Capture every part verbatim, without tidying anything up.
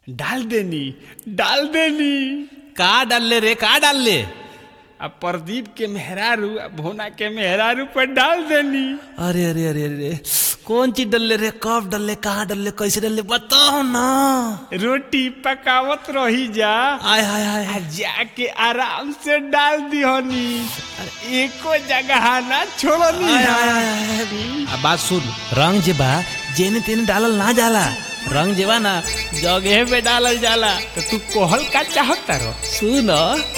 डाल देनी डाल देनी का डालले रे का डालले? अब प्रदीप के मेहरारू भोना के मेहरारू पर डाल देनी। अरे अरे अरे अरे कौन चीज डालले रे? कब डालले? कहाँ डालले? कैसे डालले? बताओ ना। रोटी पकावत रही जा आय हाय हाय आ जाके आराम से डाल दिहनी, एको जगह ना छोड़नी। आय, आय, आय, आय। आ बात सुन, रंग जे बा जेने तेने डालल ना जाला। रंग जे बा ना जगह पे डालल जाला। तो तू कोहल का चाहता रो? सुन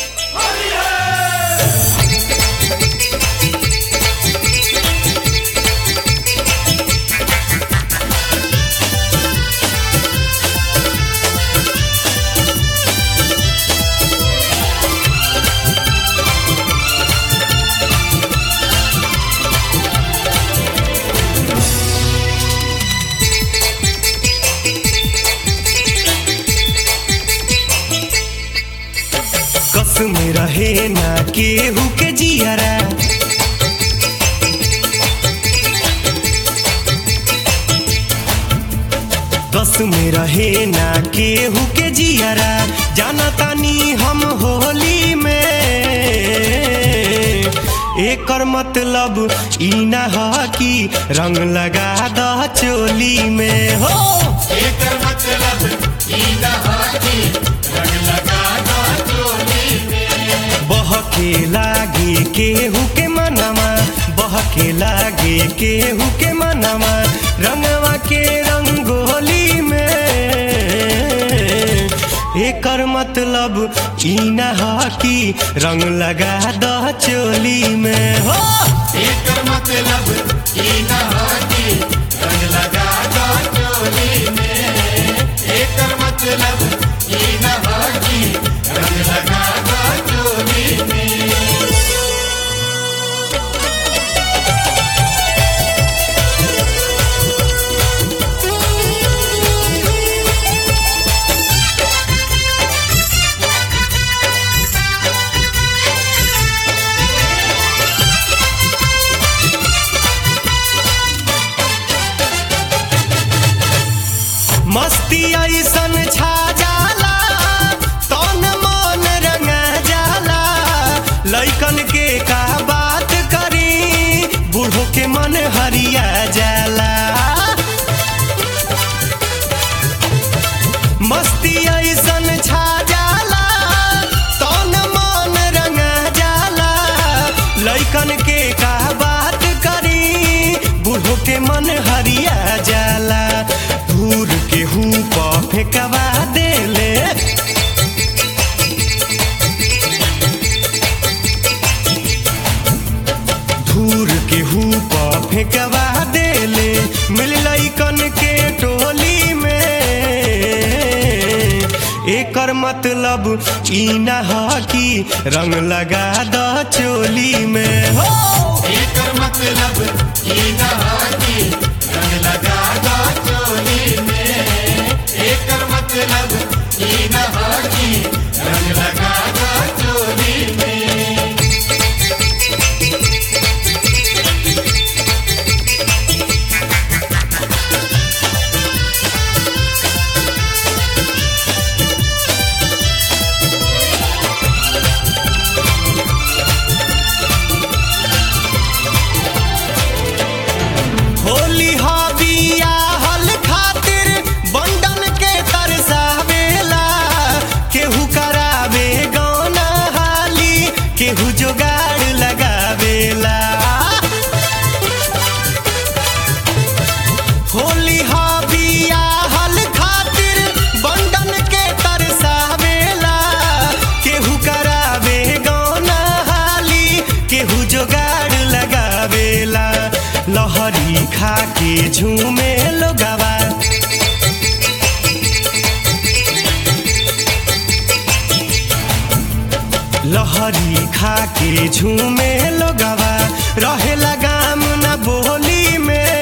में रहे ना केहू के जियारा, कस में रहे ना केहू के जियारा। जाना तानी हम होली में एकर मतलब ई ना ह कि रंग लगा द चोली में हो। एकर मतलब ई ना ह कि रंग लगा द चोली में। बहके लागे केहू के मनवा, बहके लागे केहू के मनवा रंगवा के रंगोली में। एकर मतलब ई ना ह कि रंग लगा द चोली में हो। एकर मतलब ई ना ह कि रंग लगा द चोली में। एकर मतलब ई ना ह कि रंग लगा द चोली में। मस्ती ऐसन छा जाला तन मन रंगा जाला। लइकन के का बात करी, बूढ़ों के मन हरिया जाला। मस्ती ऐसन छा जाला तन मन रंगा जाला। लइकन के का बात करी, बूढ़ों के मन हरिया जाला। धूर के हूँ फेंकवा देले, धूर के हूँ फेंकवा देले। मिल लइकन के टोली में एकर मतलब ई ना ह कि रंग लगा द चोली में हो। एकर मतलब ई ना ह कि रंग लगा द चोली में। एकर मतलब ई ना ह कि रंग लगा द चोली में। होली हबिया हल खातिर बंडन के तरसावेला। केहू करावे गौना हाली, केहू जोगाड़ लगावेला। होली हबिया हल खातिर बंडन के तरसावेला। केहू करावे गौना हाली, केहू जोगाड़ लगावेला। लहरी खा के झूमे लोगवा, लहरी खा के झूमे लोगवा। रहे लगाम न बोली में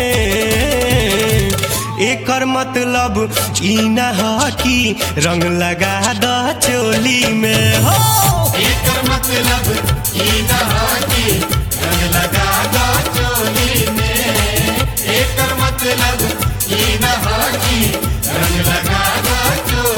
एकर मतलब ई ना ह कि रंग लगा द चोली में हो। एकर मतलब ई ना ह कि रंग लगा द चोली में। एकर मतलब ई ना ह कि रंग लगा द चोली में।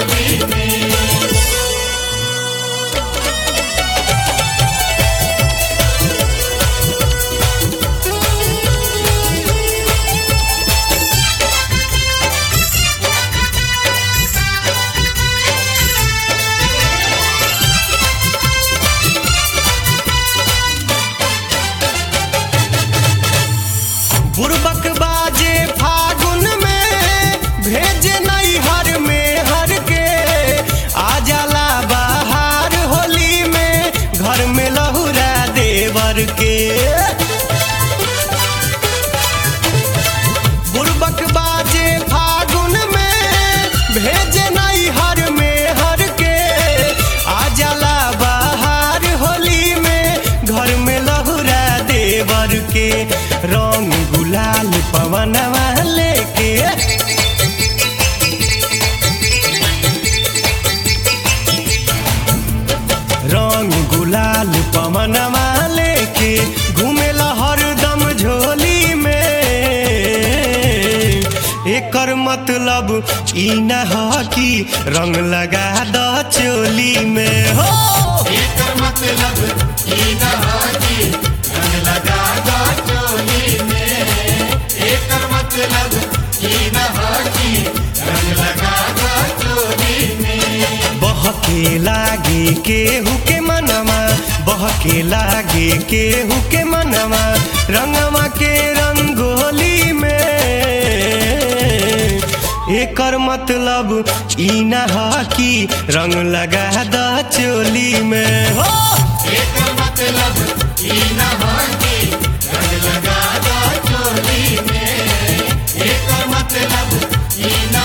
मतलब ई न हो कि रंग लगा द चोली में हो। एकर मतलब ई न हो कि रंग लगा दो चोली में। एकर मतलब ई न हो कि रंग लगा दो चोली में। बहके लागे केहू के मनवा, बहके लागे केहू के मनवा, रंगवा के रंगोली में। एकर मतलब ई न हो कि रंग लगा द चोली में हो। एकर मतलब ई न हो कि रंग लगा दो चोली में। एकर मतलब ई न